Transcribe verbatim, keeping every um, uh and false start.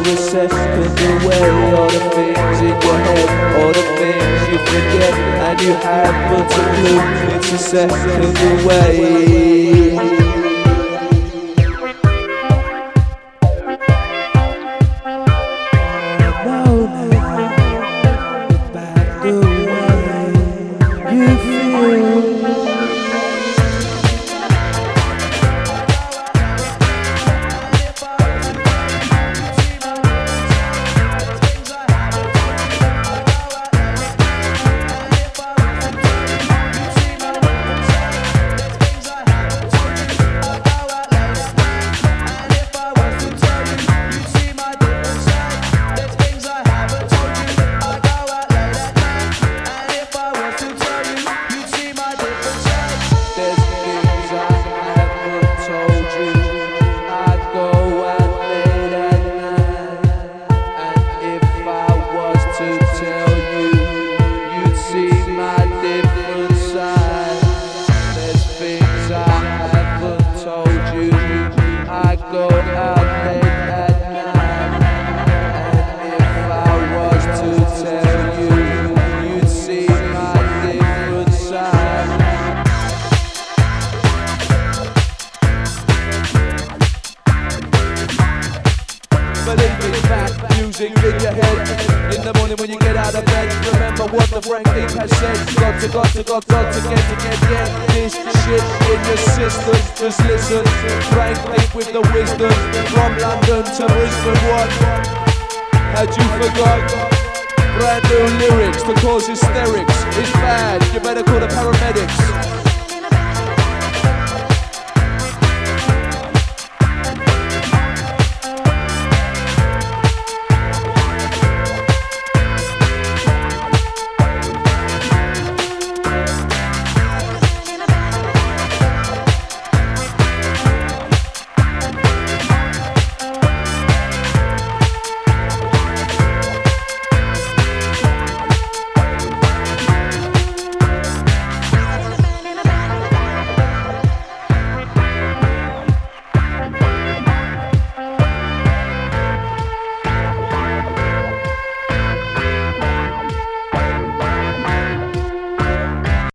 a second away. All the things in your head, all the things you forget, and you haven't a clue, it's a second away. Music in your head, in the morning when you get out of bed. Remember what the Franklin has said. Got to, got to, got, got to get, to get, get this shit in your system. Just listen, Franklin with the wisdom. From London to Brisbane, what? Had you forgot? Brand new lyrics to cause hysterics. It's bad, you better call the paramedics.